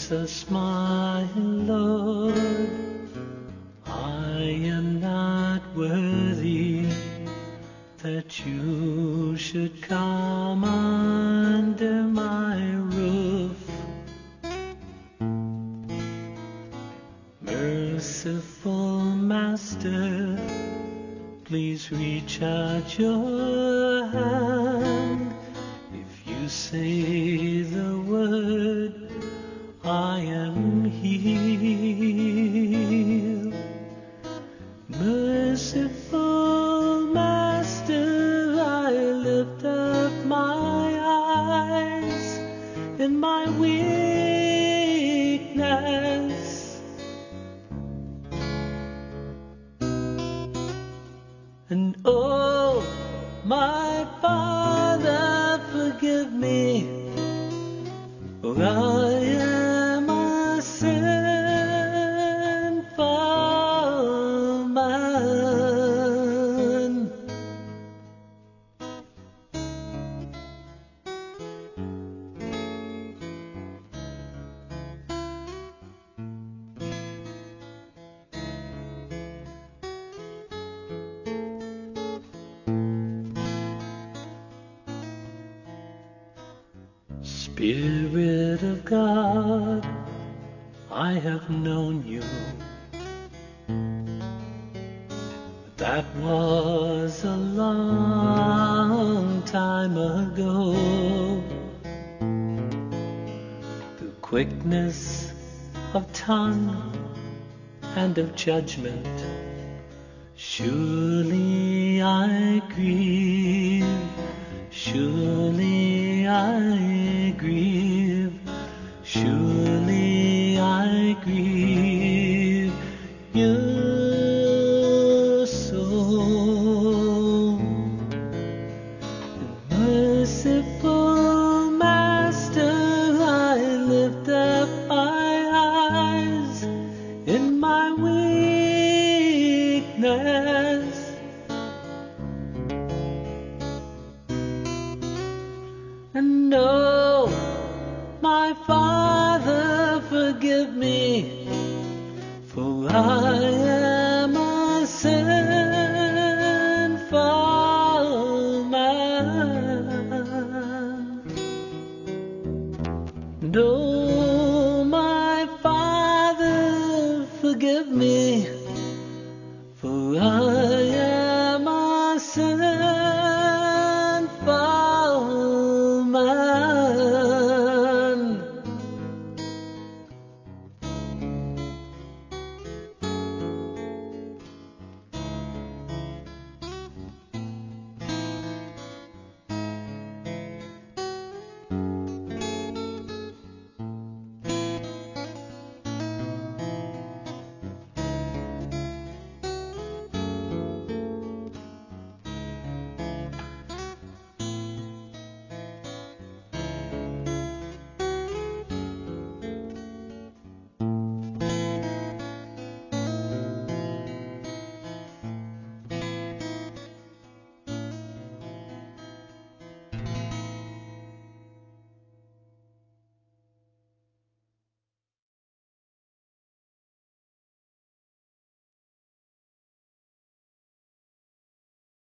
Jesus, my Lord, I am not worthy that you should come under my roof. Merciful Master, please reach out your hand. If you say the word, I am healed. Merciful Master, I lift up my eyes in my weakness, and oh, my Father, forgive me, for I am a sinful man. Spirit of God, I have known you. That was a long time ago. The quickness of tongue and of judgment, surely I grieve, surely I grieve.